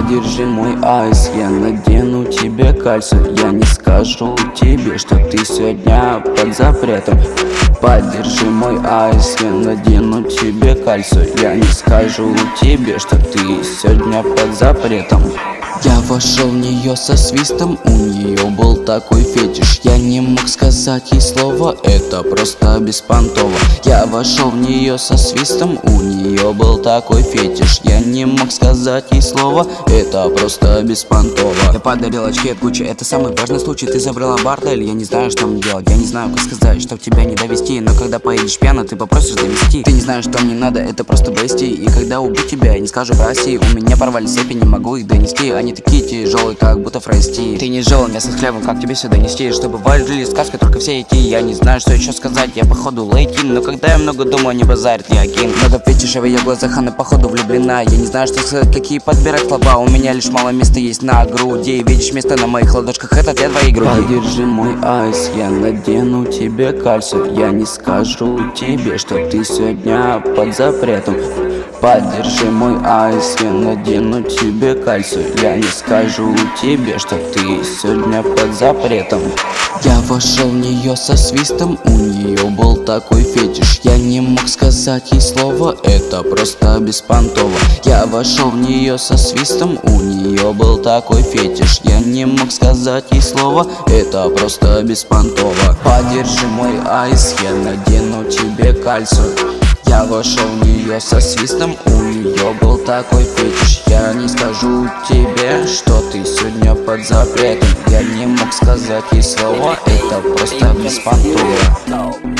Подержи мой айс, я надену тебе кальций. Я не скажу тебе, что ты сегодня под запретом. Подержи мой айс, я надену тебе кальций. Я не скажу тебе, что ты сегодня под запретом. Я вошел в нее со свистом, у нее был такой фетиш. Я не мог сказать ей слово, это просто беспонтово. Я вошел в нее со свистом, у нее был такой фетиш. Я не мог сказать ей слово, это просто беспонтово. Я подарил очки от Гуччи, это самый важный случай. Ты забрала бордель, я не знаю, что мне делать. Я не знаю, как сказать, чтоб тебя не довести. Но когда поедешь пьяно, ты попросишь довести. Ты не знаешь, что мне надо, это просто бести. И когда убью тебя, я не скажу прости. У меня порвали цепи, не могу их донести. Они такие тяжелые, как будто фрести. Ты не жил мясо с хлебом, как тебе сюда нести? Чтобы важили сказки, только все эти. Я не знаю, что еще сказать, я походу лейкин. Но когда я много думаю, не базарит, я кинг. Много фетиша в ее глазах, она походу влюблена. Я не знаю, что сказать, какие подбирать слова. У меня лишь мало места есть на груди. Видишь место на моих ладошках, это для твоей груди. Подержи мой айс, я надену тебе кальций. Я не скажу тебе, что ты сегодня под запретом. Подержи мой айс, я надену тебе кальций. Я не скажу тебе, что ты сегодня под запретом. Я вошел в нее со свистом, у нее был такой фетиш. Я не мог сказать ей слово, это просто беспонтово. Я вошел в нее со свистом, у нее был такой фетиш. Я не мог сказать ей слово, это просто беспонтово. Подержи мой айс, я надену тебе кальций. Я вошел в нее со свистом, у нее был такой фетиш. Я не скажу тебе, что ты сегодня под запретом. Я не мог сказать ей слова, это просто беспонтово.